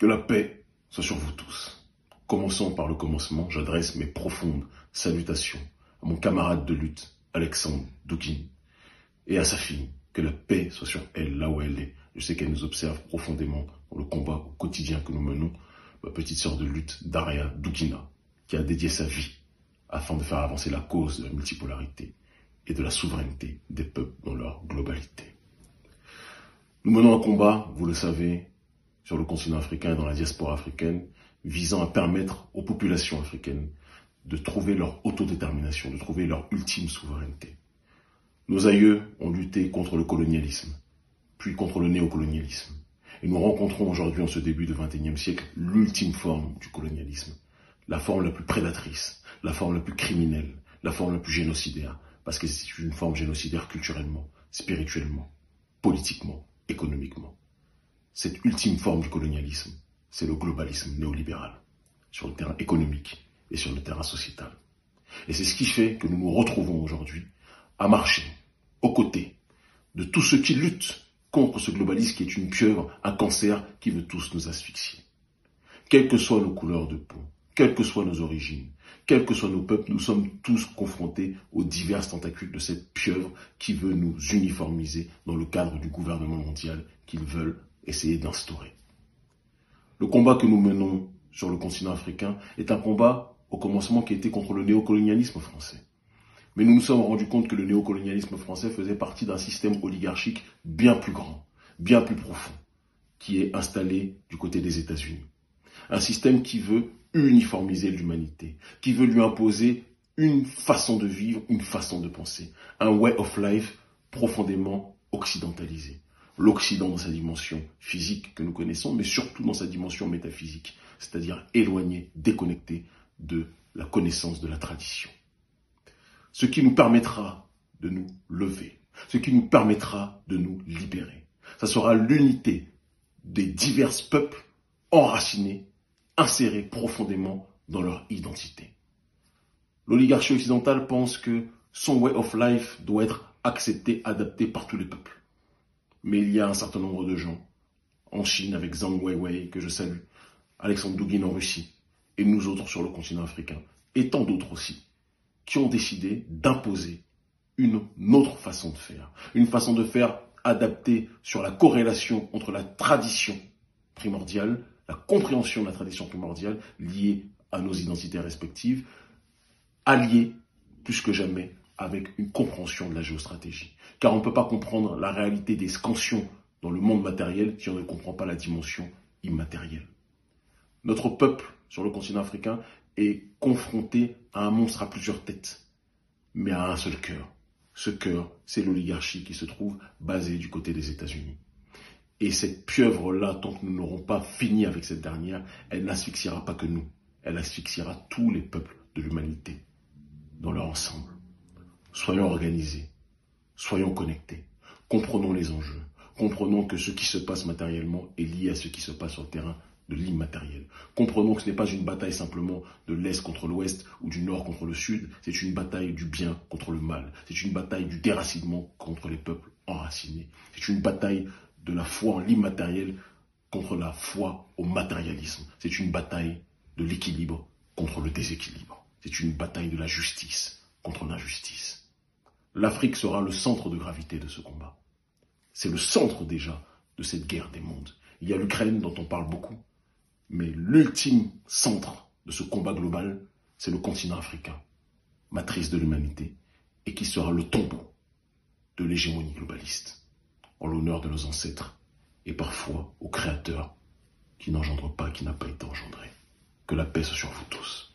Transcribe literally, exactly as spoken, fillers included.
Que la paix soit sur vous tous. Commençons par le commencement, j'adresse mes profondes salutations à mon camarade de lutte, Alexandre Douguine, et à sa fille. Que la paix soit sur elle, là où elle est. Je sais qu'elle nous observe profondément dans le combat au quotidien que nous menons. Ma petite sœur de lutte, Daria Douguina, qui a dédié sa vie afin de faire avancer la cause de la multipolarité et de la souveraineté des peuples dans leur globalité. Nous menons un combat, vous le savez, sur le continent africain et dans la diaspora africaine, visant à permettre aux populations africaines de trouver leur autodétermination, de trouver leur ultime souveraineté. Nos aïeux ont lutté contre le colonialisme, puis contre le néocolonialisme. Et nous rencontrons aujourd'hui, en ce début du vingt et unième siècle, l'ultime forme du colonialisme. La forme la plus prédatrice, la forme la plus criminelle, la forme la plus génocidaire. Parce que c'est une forme génocidaire culturellement, spirituellement, politiquement, économiquement. Cette ultime forme du colonialisme, c'est le globalisme néolibéral, sur le terrain économique et sur le terrain sociétal. Et c'est ce qui fait que nous nous retrouvons aujourd'hui à marcher aux côtés de tous ceux qui luttent contre ce globalisme qui est une pieuvre, un cancer qui veut tous nous asphyxier. Quelles que soient nos couleurs de peau, quelles que soient nos origines, quels que soient nos peuples, nous sommes tous confrontés aux diverses tentacules de cette pieuvre qui veut nous uniformiser dans le cadre du gouvernement mondial qu'ils veulent essayer d'instaurer. Le combat que nous menons sur le continent africain est un combat au commencement qui était contre le néocolonialisme français. Mais nous nous sommes rendus compte que le néocolonialisme français faisait partie d'un système oligarchique bien plus grand, bien plus profond, qui est installé du côté des États-Unis. Un système qui veut uniformiser l'humanité, qui veut lui imposer une façon de vivre, une façon de penser, un way of life profondément occidentalisé. L'Occident dans sa dimension physique que nous connaissons, mais surtout dans sa dimension métaphysique, c'est-à-dire éloigné, déconnecté de la connaissance de la tradition. Ce qui nous permettra de nous lever, ce qui nous permettra de nous libérer. Ça sera l'unité des divers peuples enracinés, insérés profondément dans leur identité. L'oligarchie occidentale pense que son way of life doit être accepté, adapté par tous les peuples. Mais il y a un certain nombre de gens, en Chine avec Zhang Weiwei, que je salue, Alexandre Douguine en Russie, et nous autres sur le continent africain, et tant d'autres aussi, qui ont décidé d'imposer une autre façon de faire. Une façon de faire adaptée sur la corrélation entre la tradition primordiale, la compréhension de la tradition primordiale liée à nos identités respectives, alliée plus que jamais avec une compréhension de la géostratégie. Car on ne peut pas comprendre la réalité des scansions dans le monde matériel si on ne comprend pas la dimension immatérielle. Notre peuple sur le continent africain est confronté à un monstre à plusieurs têtes, mais à un seul cœur. Ce cœur, c'est l'oligarchie qui se trouve basée du côté des États-Unis. Et cette pieuvre-là, tant que nous n'aurons pas fini avec cette dernière, elle n'asphyxiera pas que nous, elle asphyxiera tous les peuples de l'humanité, dans leur ensemble. Soyons organisés, soyons connectés, comprenons les enjeux, comprenons que ce qui se passe matériellement est lié à ce qui se passe sur le terrain de l'immatériel. Comprenons que ce n'est pas une bataille simplement de l'Est contre l'Ouest ou du Nord contre le Sud, c'est une bataille du bien contre le mal, c'est une bataille du déracinement contre les peuples enracinés, c'est une bataille de la foi en l'immatériel contre la foi au matérialisme, c'est une bataille de l'équilibre contre le déséquilibre, c'est une bataille de la justice contre l'injustice. L'Afrique sera le centre de gravité de ce combat. C'est le centre déjà de cette guerre des mondes. Il y a l'Ukraine dont on parle beaucoup, mais l'ultime centre de ce combat global, c'est le continent africain, matrice de l'humanité, et qui sera le tombeau de l'hégémonie globaliste, en l'honneur de nos ancêtres, et parfois au Créateur qui n'engendre pas, qui n'a pas été engendré. Que la paix soit sur vous tous.